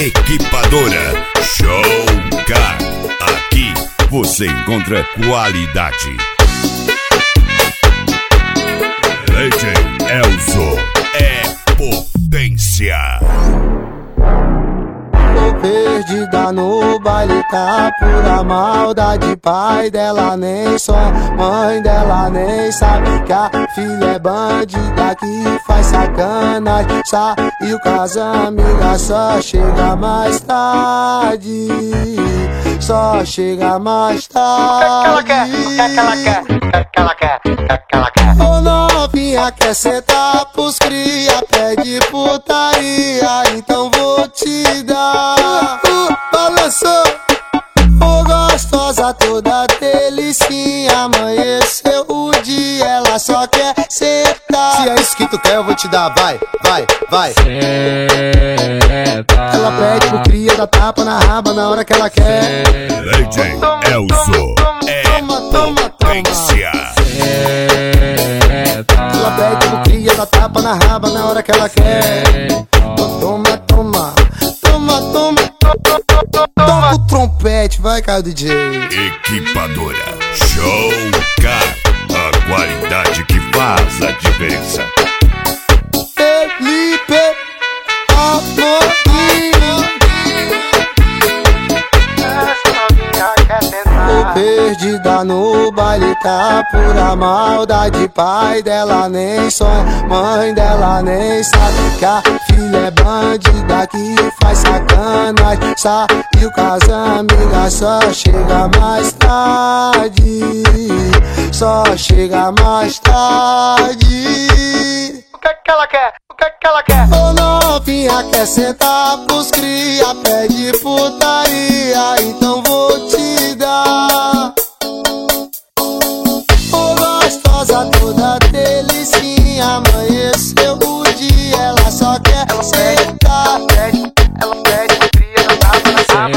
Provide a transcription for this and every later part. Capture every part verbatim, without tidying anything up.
Equipadora Show Car. Aqui você encontra qualidade. D J Elzo é potência. Tô perdida no baile, tá pura maldade. Pai dela nem sonha, mãe dela nem sabe que a filha é bandida que faz sacanagem. Saiu com as amigas, só chega mais tarde. Só chega mais tarde. O que é que ela quer? O que é que ela quer? O que é que ela quer? Ô novinha, quer sentar pros cria, pede putaria, então vou te dar. Uh, balançou, ô gostosa toda delicinha. Amanheceu o dia, ela só quer sentar. Se é isso que tu quer, eu vou te dar, vai, vai, vai. Ela pede pro cria, dá tapa na raba na hora que ela quer. D J Elzo é potência. Ela pede pro cria, dá tapa na raba na hora que ela quer. Toma, toma, toma, toma. Toca o trompete, vai, cara, D J. Equipadora Show Car. A qualidade que faz a diferença. Felipe Amorim. Tô perdida no baile, tá pura maldade. Pai dela nem sonha, mãe dela nem sabe que a filha é bandida que faz sacanagem. Saiu com as amigas, só chega mais tarde. Só chega mais tarde. O que é que ela quer? O que é que ela quer? Ô novinha, quer sentar pros cria, pede putaria, então vou te dar. Ô gostosa toda delicinha, amanheceu o dia, ela só quer Ela sentar. pede, ela pede pro cria, dá tapa na raba.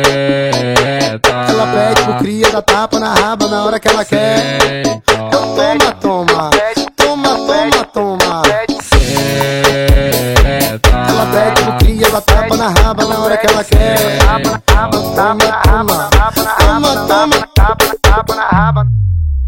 Ela pede pro cria, dá tapa na raba na hora que ela quer. Então toma, toma, toma, toma, toma. Ela pede pro cria, dá tapa na raba na hora que ela quer. Tapa na raba, tapa na raba, tapa na raba, tapa na raba, tapa na raba.